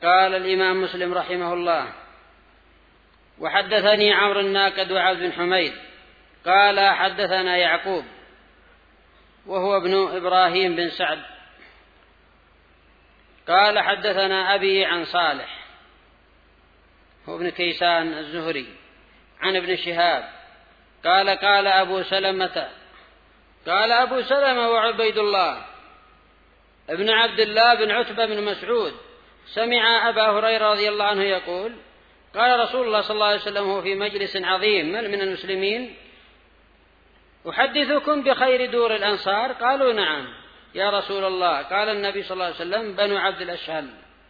قال الإمام مسلم رحمه الله: وحدثني عمرو الناقد وعبد بن حميد قال حدثنا يعقوب وهو ابن إبراهيم بن سعد قال حدثنا أبي عن صالح هو ابن كيسان الزهري عن ابن شهاب قال قال أبو سلمة وعبيد الله ابن عبد الله بن عتبة بن مسعود سمع أبا هريرة رضي الله عنه يقول: قال رسول الله صلى الله عليه وسلم هو في مجلس عظيم من المسلمين: أحدثكم بخير دور الأنصار؟ قالوا: نعم يا رسول الله. قال النبي صلى الله عليه وسلم: بنو عبد الأشهل.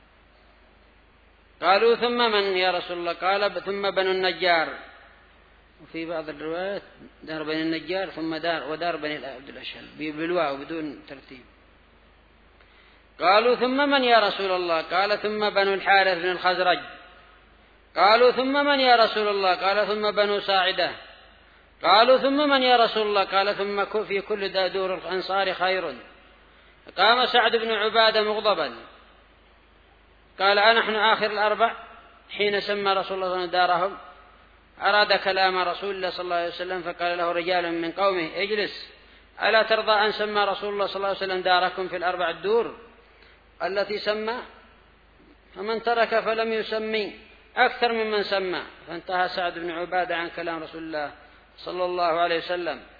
قالوا: ثم من يا رسول الله؟ قال: ثم بنو النجار. وفي بعض الروايات دار بني النجار ثم ودار بني عبد الأشهل بالواو بدون ترتيب. قالوا: ثم من يا رسول الله؟ قال: ثم بنو الحارث بن الخزرج. قالوا: ثم من يا رسول الله؟ قال: ثم بنو ساعدة. قالوا: ثم من يا رسول الله؟ قال: ثم في كل دور الأنصار خير. قام سعد بن عبادة مغضبا قال: أنحن آخر الأربع حين سمى رسول الله صلى الله عليه وسلم دارهم؟ أراد كلام رسول الله صلى الله عليه وسلم فقال له رجال من قومه: اجلس، ألا ترضى أن سمى رسول الله صلى الله عليه وسلم داركم في الأربع الدور التي سمى؟ فمن ترك فلم يسمي أكثر ممن سمى. فانتهى سعد بن عبادة عن كلام رسول الله صلى الله عليه وسلم.